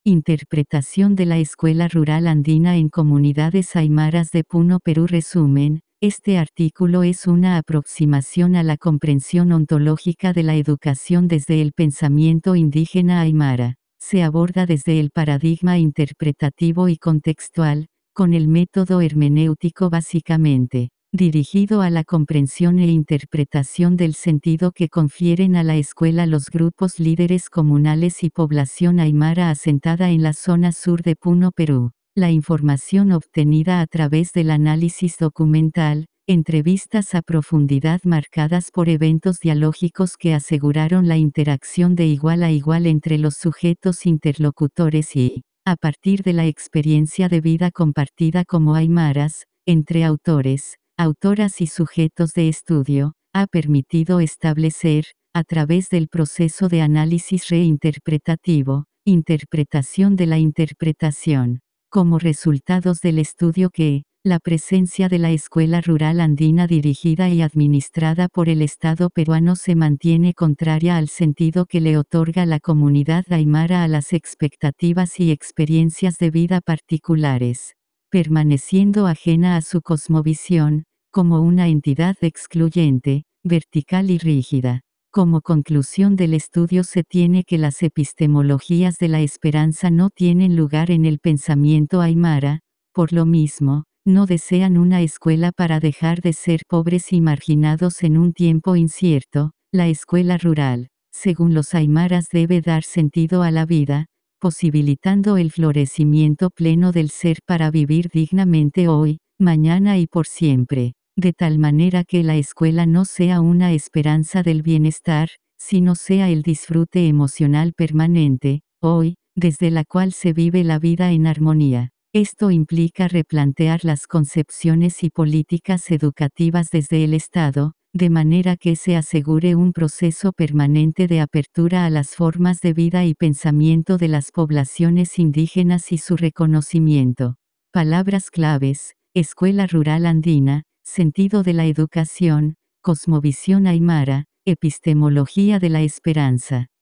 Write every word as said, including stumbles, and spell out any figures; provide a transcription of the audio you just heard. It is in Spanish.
Interpretación de la Escuela Rural Andina en Comunidades Aymaras de Puno, Perú. Resumen, este artículo es una aproximación a la comprensión ontológica de la educación desde el pensamiento indígena aymara. Se aborda desde el paradigma interpretativo y contextual, con el método hermenéutico básicamente dirigido a la comprensión e interpretación del sentido que confieren a la escuela los grupos líderes comunales y población aymara asentada en la zona sur de Puno, Perú. La información obtenida a través del análisis documental, entrevistas a profundidad marcadas por eventos dialógicos que aseguraron la interacción de igual a igual entre los sujetos interlocutores y, a partir de la experiencia de vida compartida como aymaras, entre autores, autoras y sujetos de estudio, ha permitido establecer, a través del proceso de análisis reinterpretativo, interpretación de la interpretación, como resultados del estudio que, la presencia de la Escuela Rural Andina dirigida y administrada por el Estado peruano se mantiene contraria al sentido que le otorga la comunidad aymara a las expectativas y experiencias de vida particulares, permaneciendo ajena a su cosmovisión, como una entidad excluyente, vertical y rígida. Como conclusión del estudio se tiene que las epistemologías de la esperanza no tienen lugar en el pensamiento aymara, por lo mismo, no desean una escuela para dejar de ser pobres y marginados en un tiempo incierto. La escuela rural, según los aymaras, debe dar sentido a la vida, posibilitando el florecimiento pleno del ser para vivir dignamente hoy, mañana y por siempre, de tal manera que la escuela no sea una esperanza del bienestar, sino sea el disfrute emocional permanente, hoy, desde la cual se vive la vida en armonía. Esto implica replantear las concepciones y políticas educativas desde el Estado, de manera que se asegure un proceso permanente de apertura a las formas de vida y pensamiento de las poblaciones indígenas y su reconocimiento. Palabras claves: Escuela Rural Andina, sentido de la educación, cosmovisión aymara, epistemología de la esperanza.